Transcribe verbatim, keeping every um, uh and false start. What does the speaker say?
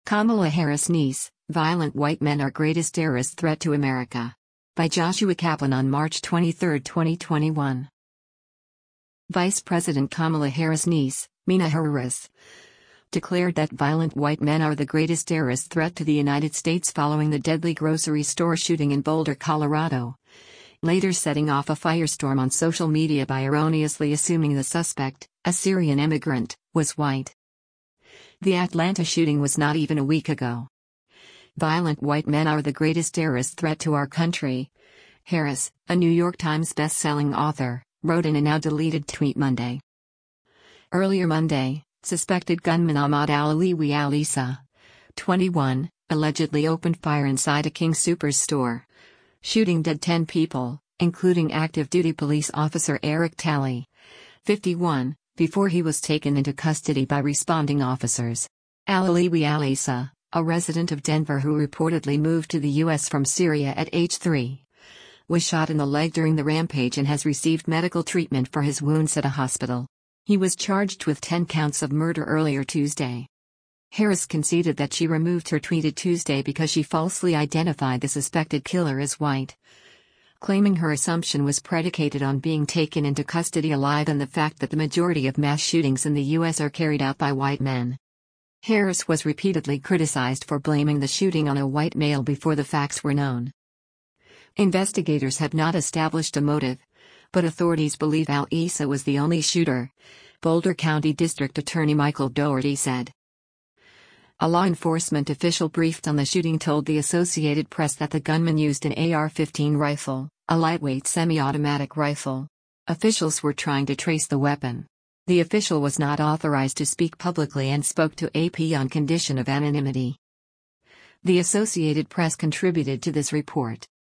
Kamala Harris niece, Violent White Men Are Greatest Terrorist Threat to America. By Joshua Kaplan on March twenty-third, twenty twenty-one. Vice President Kamala Harris' niece, Meena Harris, declared that violent white men are the greatest terrorist threat to the United States following the deadly grocery store shooting in Boulder, Colorado, later setting off a firestorm on social media by erroneously assuming the suspect, a Syrian immigrant, was white. The Atlanta shooting was not even a week ago. Violent white men are the greatest terrorist threat to our country, Harris, a New York Times best-selling author, wrote in a now-deleted tweet Monday. Earlier Monday, suspected gunman Ahmad Al-Aliwi Al-Issa, twenty-one, allegedly opened fire inside a King Soopers store, shooting dead ten people, including active-duty police officer Eric Talley, fifty-one, before he was taken into custody by responding officers. Al-Aliwi Al-Issa, a resident of Denver who reportedly moved to the U S from Syria at age three, was shot in the leg during the rampage and has received medical treatment for his wounds at a hospital. He was charged with ten counts of murder earlier Tuesday. Harris conceded that she removed her tweeted Tuesday because she falsely identified the suspected killer as white, claiming her assumption was predicated on being taken into custody alive and the fact that the majority of mass shootings in the U S are carried out by white men. Harris was repeatedly criticized for blaming the shooting on a white male before the facts were known. Investigators have not established a motive, but authorities believe Al-Issa was the only shooter, Boulder County District Attorney Michael Dougherty said. A law enforcement official briefed on the shooting told the Associated Press that the gunman used an A R fifteen rifle, a lightweight semi-automatic rifle. Officials were trying to trace the weapon. The official was not authorized to speak publicly and spoke to A P on condition of anonymity. The Associated Press contributed to this report.